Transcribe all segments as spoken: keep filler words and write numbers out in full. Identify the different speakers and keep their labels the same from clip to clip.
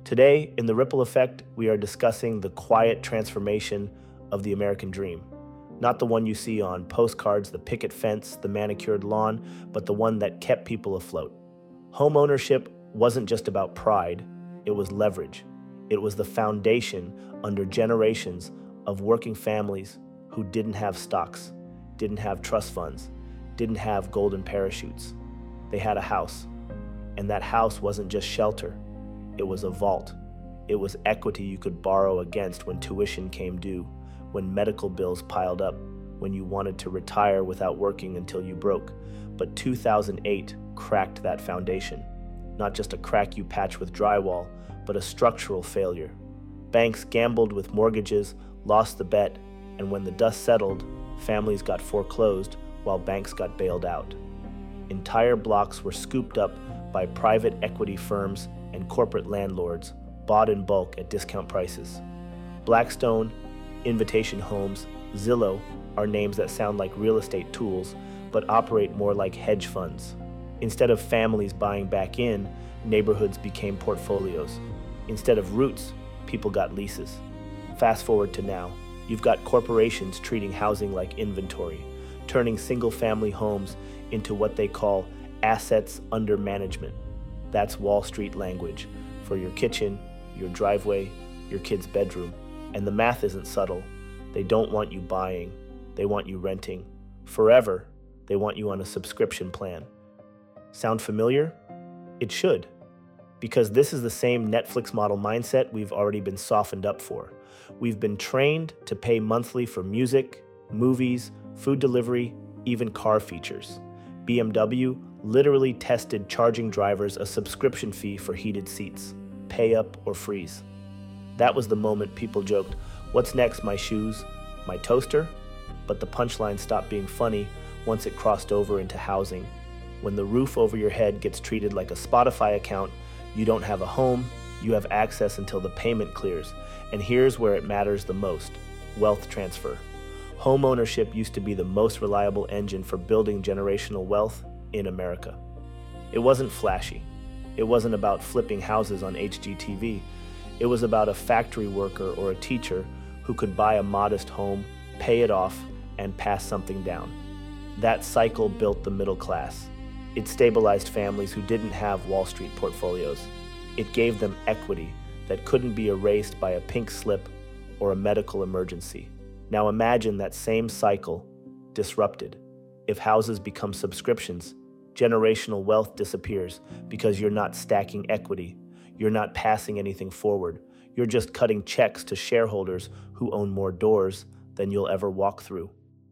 Speaker 1: Today, in The Ripple Effect, we are discussing the quiet transformation of the American dream. Not the one you see on postcards, the picket fence, the manicured lawn, but the one that kept people afloat. Home ownership wasn't just about pride, it was leverage. It was the foundation under generations of working families who didn't have stocks, didn't have trust funds, didn't have golden parachutes. They had a house, and that house wasn't just shelter, it was a vault. It was equity you could borrow against when tuition came due, when medical bills piled up, when you wanted to retire without working until you broke. But two thousand eight cracked that foundation. Not just a crack you patch with drywall, but a structural failure. Banks gambled with mortgages, lost the bet, and when the dust settled, families got foreclosed while banks got bailed out. Entire blocks were scooped up by private equity firms and corporate landlords, bought in bulk at discount prices. Blackstone, Invitation Homes, Zillow are names that sound like real estate tools, but operate more like hedge funds. Instead of families buying back in, neighborhoods became portfolios. Instead of roots, people got leases. Fast forward to now, you've got corporations treating housing like inventory, turning single-family homes into what they call assets under management. That's Wall Street language for your kitchen, your driveway, your kid's bedroom. And the math isn't subtle. They don't want you buying, they want you renting. Forever, they want you on a subscription plan. Sound familiar? It should, because this is the same Netflix model mindset we've already been softened up for. We've been trained to pay monthly for music, movies, food delivery, even car features. B M W literally tested charging drivers a subscription fee for heated seats, pay up or freeze. That was the moment people joked, "What's next, my shoes, my toaster?" But the punchline stopped being funny once it crossed over into housing. When the roof over your head gets treated like a Spotify account, you don't have a home, you have access until the payment clears. And here's where it matters the most: wealth transfer. Home ownership used to be the most reliable engine for building generational wealth in America. It wasn't flashy. It wasn't about flipping houses on H G T V. It was about a factory worker or a teacher who could buy a modest home, pay it off, and pass something down. That cycle built the middle class. It stabilized families who didn't have Wall Street portfolios. It gave them equity that couldn't be erased by a pink slip or a medical emergency. Now imagine that same cycle disrupted. If houses become subscriptions, generational wealth disappears because you're not stacking equity. You're not passing anything forward. You're just cutting checks to shareholders who own more doors than you'll ever walk through.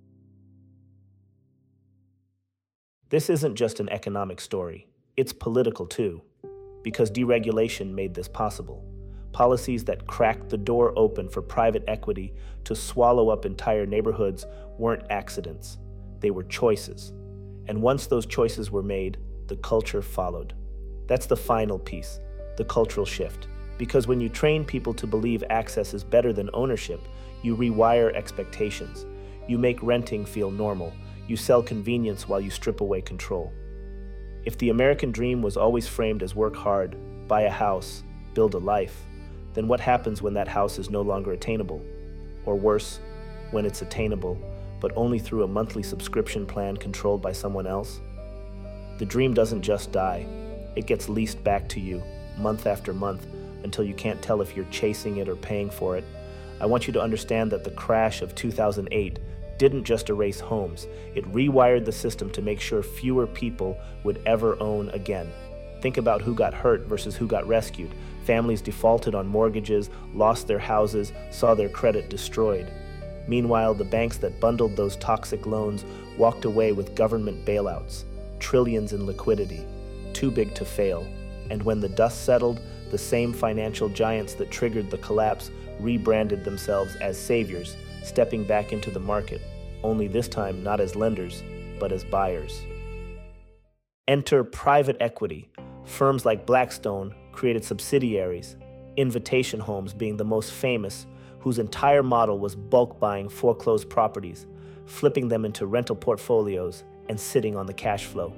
Speaker 1: This isn't just an economic story. It's political too, because deregulation made this possible. Policies that cracked the door open for private equity to swallow up entire neighborhoods weren't accidents. They were choices. And once those choices were made, the culture followed. That's the final piece, the cultural shift. Because when you train people to believe access is better than ownership, you rewire expectations. You make renting feel normal. You sell convenience while you strip away control. If the American dream was always framed as work hard, buy a house, build a life, then what happens when that house is no longer attainable? Or worse, when it's attainable, but only through a monthly subscription plan controlled by someone else? The dream doesn't just die. It gets leased back to you, month after month, until you can't tell if you're chasing it or paying for it. I want you to understand that the crash of two thousand eight didn't just erase homes. It rewired the system to make sure fewer people would ever own again. Think about who got hurt versus who got rescued. Families defaulted on mortgages, lost their houses, saw their credit destroyed. Meanwhile, the banks that bundled those toxic loans walked away with government bailouts, trillions in liquidity, too big to fail. And when the dust settled, the same financial giants that triggered the collapse rebranded themselves as saviors, stepping back into the market, only this time not as lenders, but as buyers. Enter private equity. Firms like Blackstone created subsidiaries, Invitation Homes being the most famous, whose entire model was bulk buying foreclosed properties, flipping them into rental portfolios, and sitting on the cash flow.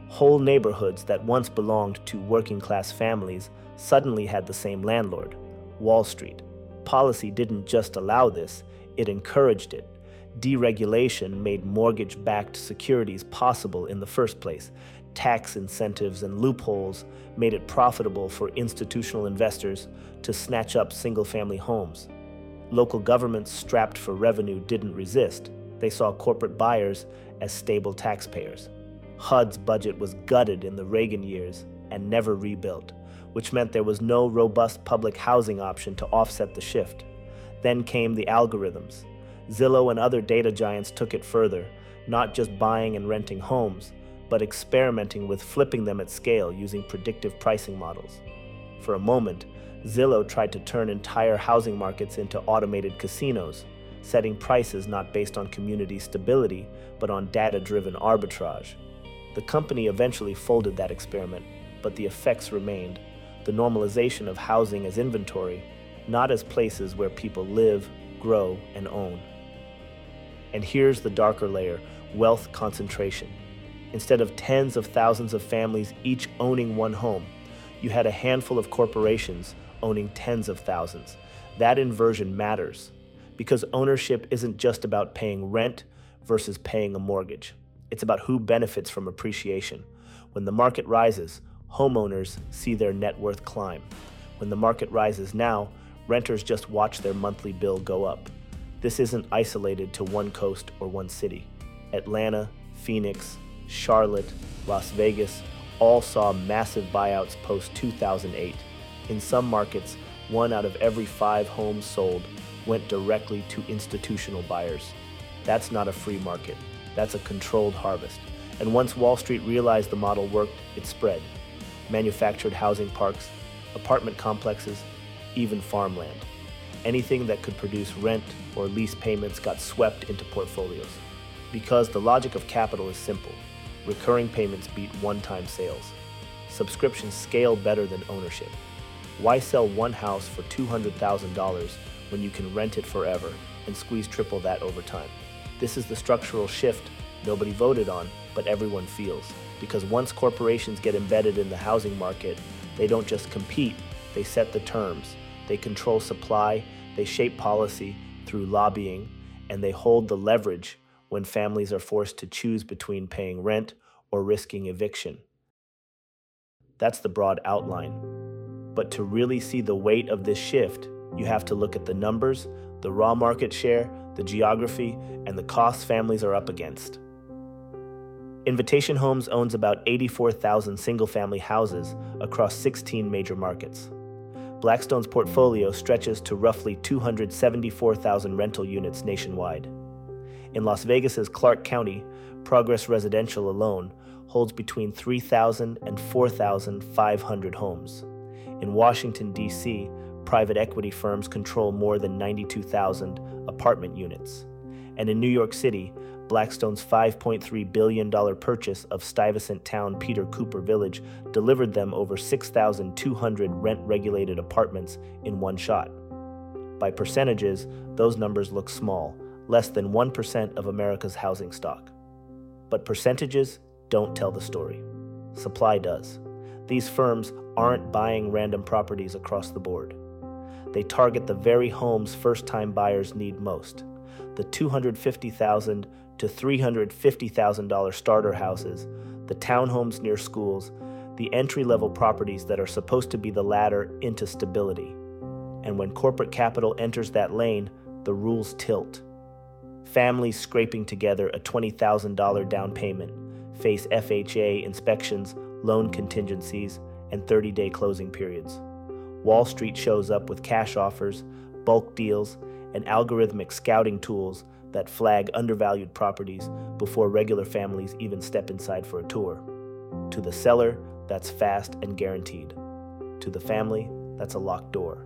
Speaker 1: Whole neighborhoods that once belonged to working-class families suddenly had the same landlord, Wall Street. Policy didn't just allow this, it encouraged it. Deregulation made mortgage-backed securities possible in the first place. Tax incentives and loopholes made it profitable for institutional investors to snatch up single-family homes. Local governments strapped for revenue didn't resist. They saw corporate buyers as stable taxpayers. H U D's budget was gutted in the Reagan years and never rebuilt, which meant there was no robust public housing option to offset the shift. Then came the algorithms. Zillow and other data giants took it further, not just buying and renting homes, but experimenting with flipping them at scale using predictive pricing models. For a moment, Zillow tried to turn entire housing markets into automated casinos, setting prices not based on community stability, but on data-driven arbitrage. The company eventually folded that experiment, but the effects remained. The normalization of housing as inventory, not as places where people live, grow, and own. And here's the darker layer, wealth concentration. Instead of tens of thousands of families each owning one home, you had a handful of corporations owning tens of thousands. That inversion matters, because ownership isn't just about paying rent versus paying a mortgage. It's about who benefits from appreciation. When the market rises, homeowners see their net worth climb. When the market rises now, renters just watch their monthly bill go up. This isn't isolated to one coast or one city. Atlanta, Phoenix, Charlotte, Las Vegas all saw massive buyouts post two thousand eight. In some markets, one out of every five homes sold went directly to institutional buyers. That's not a free market. That's a controlled harvest. And once Wall Street realized the model worked, it spread. Manufactured housing parks, apartment complexes, even farmland. Anything that could produce rent or lease payments got swept into portfolios. Because the logic of capital is simple. Recurring payments beat one-time sales. Subscriptions scale better than ownership. Why sell one house for two hundred thousand dollars when you can rent it forever and squeeze triple that over time? This is the structural shift nobody voted on, but everyone feels. Because once corporations get embedded in the housing market, they don't just compete, they set the terms. They control supply, they shape policy through lobbying, and they hold the leverage when families are forced to choose between paying rent or risking eviction. That's the broad outline. But to really see the weight of this shift, you have to look at the numbers, the raw market share, the geography, and the costs families are up against. Invitation Homes owns about eighty-four thousand single-family houses across sixteen major markets. Blackstone's portfolio stretches to roughly two hundred seventy-four thousand rental units nationwide. In Las Vegas's Clark County, Progress Residential alone holds between three thousand and four thousand five hundred homes. In Washington, D C, private equity firms control more than ninety-two thousand apartment units. And in New York City, Blackstone's five point three billion dollars purchase of Stuyvesant Town Peter Cooper Village delivered them over six thousand two hundred rent-regulated apartments in one shot. By percentages, those numbers look small, less than one percent of America's housing stock. But percentages don't tell the story. Supply does. These firms aren't buying random properties across the board. They target the very homes first-time buyers need most. The two hundred fifty thousand dollars to three hundred fifty thousand dollars starter houses, the townhomes near schools, the entry-level properties that are supposed to be the ladder into stability. And when corporate capital enters that lane, the rules tilt. Families scraping together a twenty thousand dollars down payment face F H A inspections, loan contingencies, and thirty-day closing periods. Wall Street shows up with cash offers, bulk deals, and algorithmic scouting tools that flag undervalued properties before regular families even step inside for a tour. To the seller, that's fast and guaranteed. To the family, that's a locked door.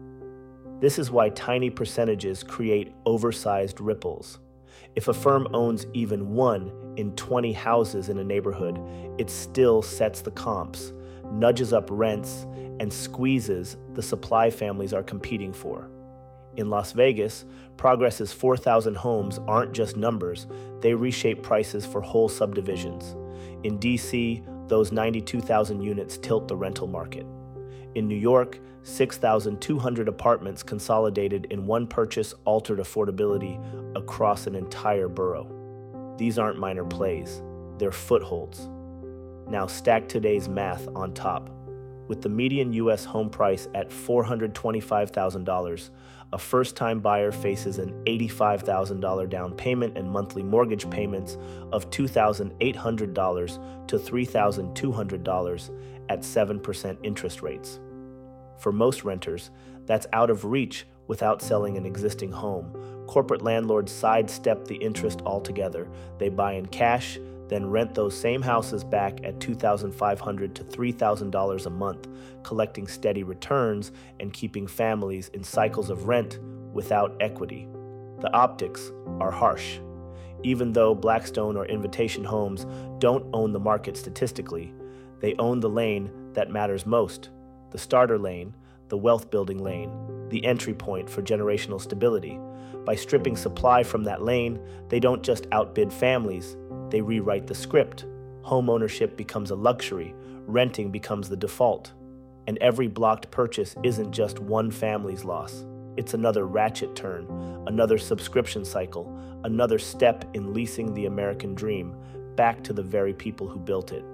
Speaker 1: This is why tiny percentages create oversized ripples. If a firm owns even one in twenty houses in a neighborhood, it still sets the comps, nudges up rents, and squeezes the supply families are competing for. In Las Vegas, Progress's four thousand homes aren't just numbers, they reshape prices for whole subdivisions. In D C, Those ninety-two thousand units tilt the rental market. In New York, six thousand two hundred apartments consolidated in one purchase altered affordability across an entire borough. These aren't minor plays, they're footholds. Now stack today's math on top. With the median U S home price at four hundred twenty-five thousand dollars, a first-time buyer faces an eighty-five thousand dollars down payment and monthly mortgage payments of two thousand eight hundred dollars to three thousand two hundred dollars at seven percent interest rates. For most renters, that's out of reach without selling an existing home. Corporate landlords sidestep the interest altogether. They buy in cash, then rent those same houses back at two thousand five hundred dollars to three thousand dollars a month, collecting steady returns and keeping families in cycles of rent without equity. The optics are harsh. Even though Blackstone or Invitation Homes don't own the market statistically, they own the lane that matters most, the starter lane, the wealth-building lane, the entry point for generational stability. By stripping supply from that lane, they don't just outbid families, they rewrite the script. Home ownership becomes a luxury, renting becomes the default. And every blocked purchase isn't just one family's loss. It's another ratchet turn, another subscription cycle, another step in leasing the American dream back to the very people who built it.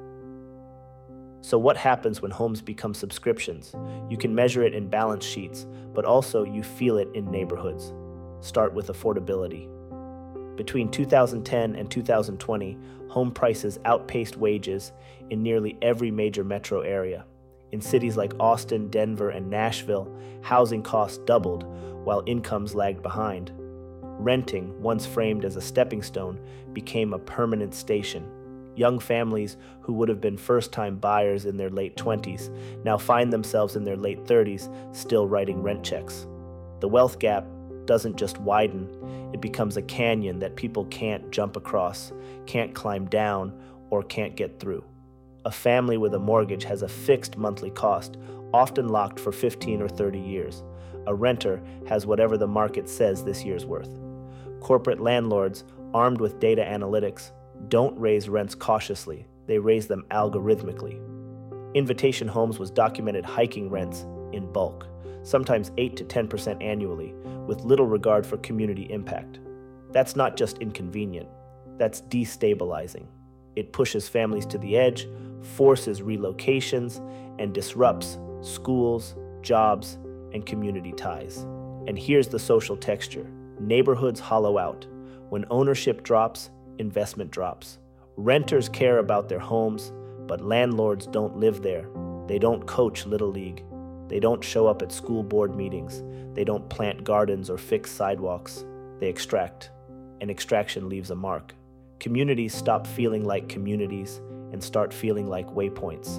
Speaker 1: So what happens when homes become subscriptions? You can measure it in balance sheets, but also you feel it in neighborhoods. Start with affordability. Between two thousand ten and two thousand twenty, home prices outpaced wages in nearly every major metro area. In cities like Austin, Denver, and Nashville, housing costs doubled while incomes lagged behind. Renting, once framed as a stepping stone, became a permanent station. Young families who would have been first-time buyers in their late twenties now find themselves in their late thirties still writing rent checks. The wealth gap doesn't just widen, it becomes a canyon that people can't jump across, can't climb down, or can't get through. A family with a mortgage has a fixed monthly cost, often locked for fifteen or thirty years. A renter has whatever the market says this year's worth. Corporate landlords, armed with data analytics, don't raise rents cautiously, they raise them algorithmically. Invitation Homes was documented hiking rents in bulk, sometimes eight to ten percent annually, with little regard for community impact. That's not just inconvenient, that's destabilizing. It pushes families to the edge, forces relocations, and disrupts schools, jobs, and community ties. And here's the social texture. Neighborhoods hollow out. When ownership drops, investment drops. Renters care about their homes, but landlords don't live there. They don't coach Little League. They don't show up at school board meetings. They don't plant gardens or fix sidewalks. They extract, and extraction leaves a mark. Communities stop feeling like communities and start feeling like waypoints.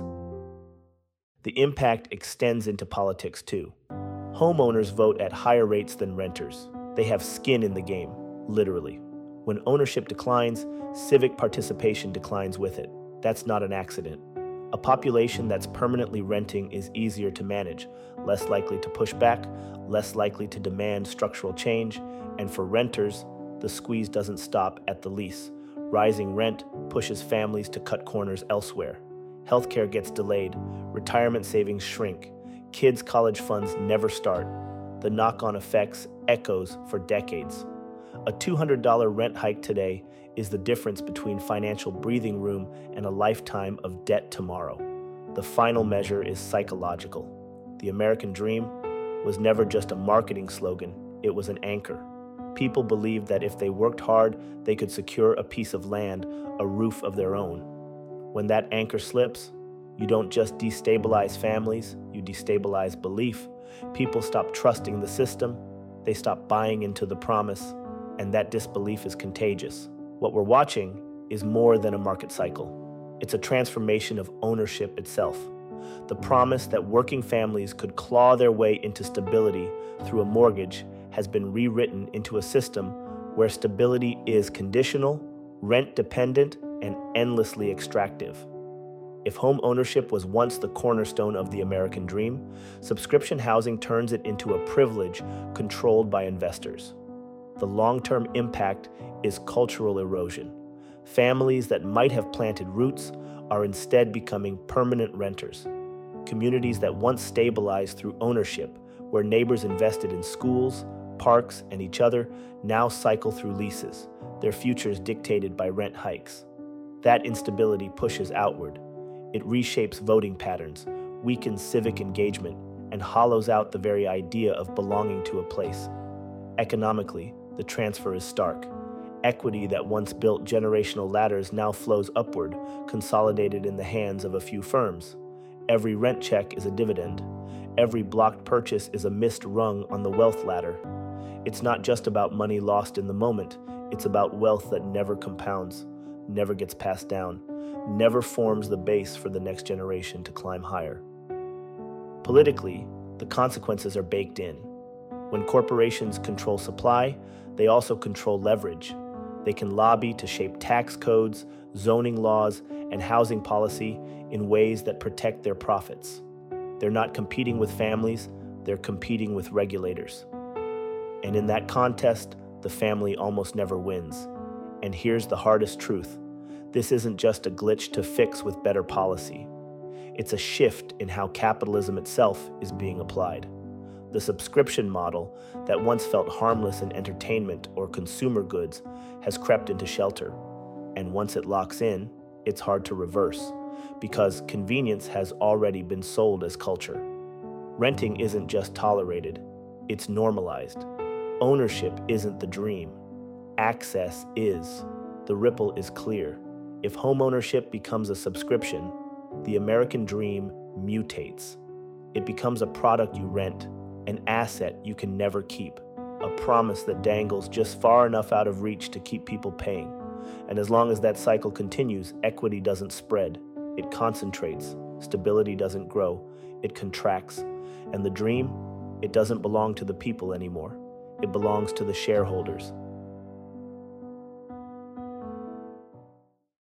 Speaker 1: The impact extends into politics too. Homeowners vote at higher rates than renters. They have skin in the game, literally. When ownership declines, civic participation declines with it. That's not an accident. A population that's permanently renting is easier to manage, less likely to push back, less likely to demand structural change, and for renters, the squeeze doesn't stop at the lease. Rising rent pushes families to cut corners elsewhere. Healthcare gets delayed, retirement savings shrink, kids' college funds never start. The knock-on effects echoes for decades. A two hundred dollars rent hike today is the difference between financial breathing room and a lifetime of debt tomorrow. The final measure is psychological. The American dream was never just a marketing slogan, it was an anchor. People believed that if they worked hard, they could secure a piece of land, a roof of their own. When that anchor slips, you don't just destabilize families, you destabilize belief. People stop trusting the system, they stop buying into the promise, and that disbelief is contagious. What we're watching is more than a market cycle. It's a transformation of ownership itself. The promise that working families could claw their way into stability through a mortgage has been rewritten into a system where stability is conditional, rent-dependent, and endlessly extractive. If home ownership was once the cornerstone of the American dream, subscription housing turns it into a privilege controlled by investors. The long-term impact is cultural erosion. Families that might have planted roots are instead becoming permanent renters. Communities that once stabilized through ownership, where neighbors invested in schools, parks, and each other, now cycle through leases, their futures dictated by rent hikes. That instability pushes outward. It reshapes voting patterns, weakens civic engagement, and hollows out the very idea of belonging to a place. Economically, the transfer is stark. Equity that once built generational ladders now flows upward, consolidated in the hands of a few firms. Every rent check is a dividend. Every blocked purchase is a missed rung on the wealth ladder. It's not just about money lost in the moment, it's about wealth that never compounds, never gets passed down, never forms the base for the next generation to climb higher. Politically, the consequences are baked in. When corporations control supply, they also control leverage. They can lobby to shape tax codes, zoning laws, and housing policy in ways that protect their profits. They're not competing with families, they're competing with regulators. And in that contest, the family almost never wins. And here's the hardest truth. This isn't just a glitch to fix with better policy. It's a shift in how capitalism itself is being applied. The subscription model that once felt harmless in entertainment or consumer goods has crept into shelter. And once it locks in, it's hard to reverse, because convenience has already been sold as culture. Renting isn't just tolerated, it's normalized. Ownership isn't the dream. Access is. The ripple is clear. If homeownership becomes a subscription, the American dream mutates. It becomes a product you rent, an asset you can never keep, a promise that dangles just far enough out of reach to keep people paying. And as long as that cycle continues, equity doesn't spread. It concentrates. Stability doesn't grow. It contracts. And the dream, it doesn't belong to the people anymore. It belongs to the shareholders,